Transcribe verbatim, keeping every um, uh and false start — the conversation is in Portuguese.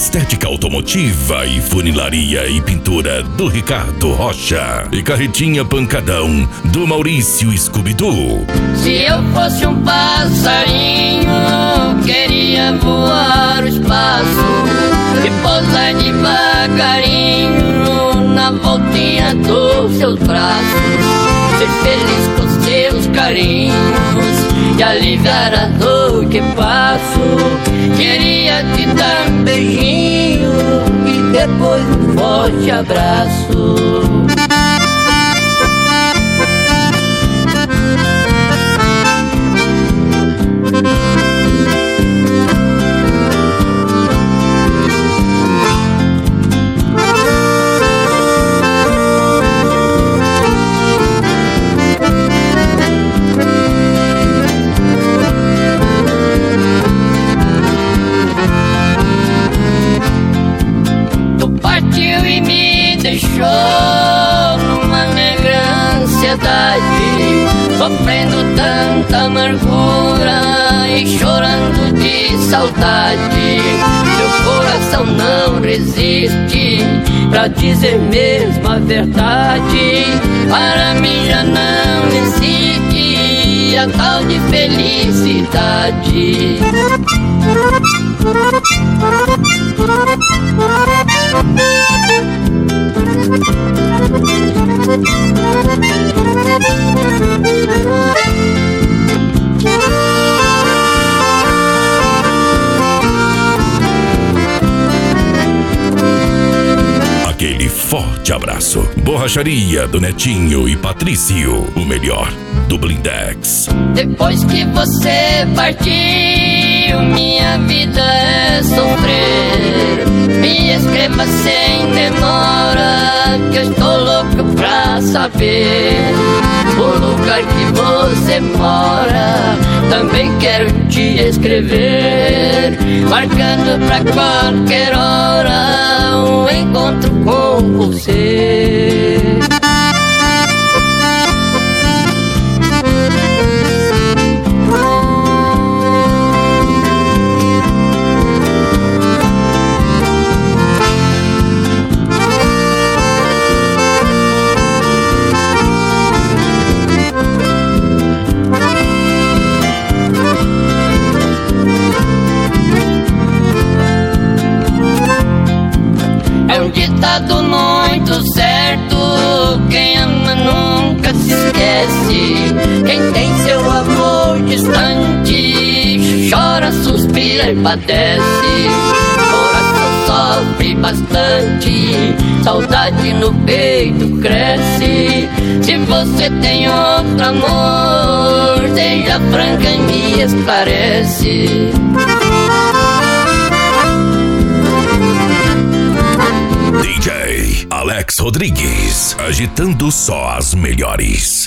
estética automotiva e funilaria e pintura do Ricardo Rocha. E carretinha pancadão do Maurício Scooby-Doo. Se eu fosse um passarinho, queria voar o espaço e pousar devagarinho na voltinha dos seus braços. Ser feliz com seus carinhos e aliviar a dor que passo. Queria te dar um beijinho e depois um forte abraço. Numa negra ansiedade, sofrendo tanta amargura e chorando de saudade. Meu coração não resiste pra dizer mesmo a verdade. Para mim já não existe a tal de felicidade. Aquele forte abraço. Borracharia do Netinho e Patrício, o melhor do Blindex. Depois que você partiu, minha vida é sofrer. Me escreva sem demora, que eu estou louco pra saber o lugar que você mora. Também quero te escrever, marcando pra qualquer hora um encontro com você. Ditado muito certo, quem ama nunca se esquece. Quem tem seu amor distante chora, suspira e padece. Coração sofre bastante, saudade no peito cresce. Se você tem outro amor, seja franca e me esclarece. D J Alex Rodrigues, agitando só as melhores.